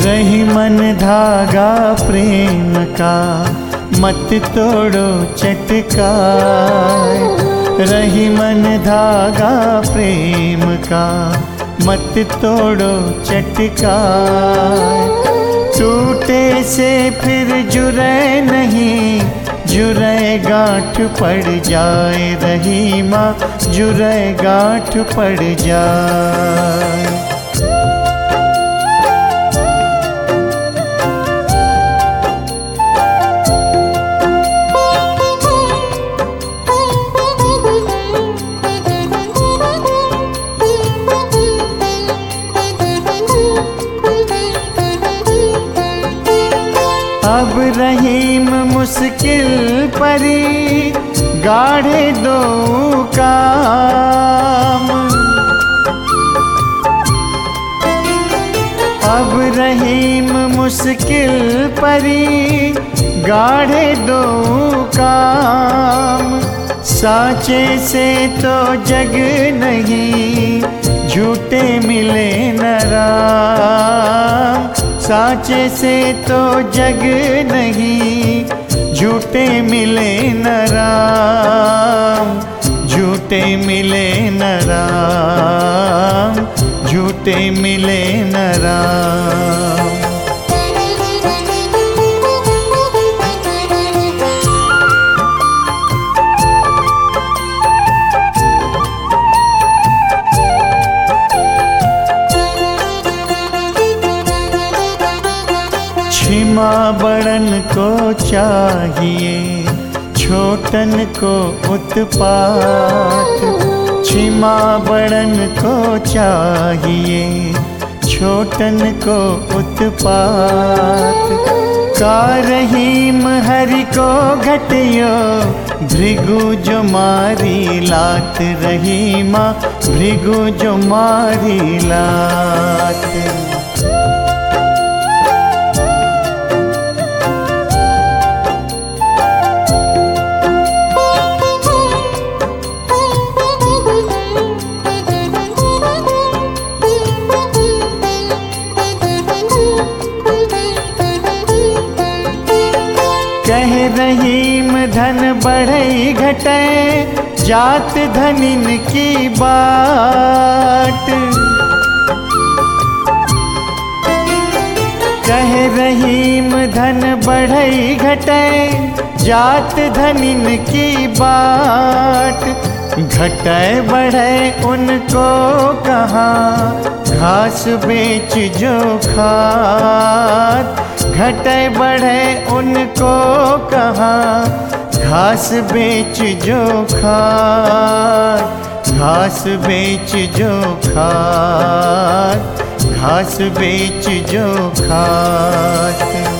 रही मन धागा प्रेम का, मत तोड़ो चटकाए। रही मन धागा प्रेम का, मत तोड़ो चटकाए। टूटे से फिर जुड़े नहीं, जुड़े गांठ पड़ जाए। रही माँ जुड़े गांठ पड़ जाए। अब रहीम मुश्किल परी, गाढ़े दो काम। अब रहीम मुश्किल परी, गाढ़े दो काम। साचे से तो जग नहीं, झूठे मिले न राम। साचे से तो जग नहीं, झूठे मिले न राम। झूठे मिले न राम, झूठे मिले न राम। क्षमा बड़न को चाहिए, छोटन को उत्पात। क्षमा बड़न को चाहिए, छोटन को उत्पात। का रहीम हरि को घटियो, भृगु जो मारी लात। रहीमा भृगु जो मारी लात। कह रहीम धन बढ़ई घटे, जात धनिन की बाट। कह रहीम धन बढ़ई घटे, जात धनिन की बाट। घटे बढ़े उनको कहाँ, घास बेच जो खात। घटे बढ़े उनको कहाँ, घास बेच जो खात। घास बेच जो खात, घास बेच जो खात।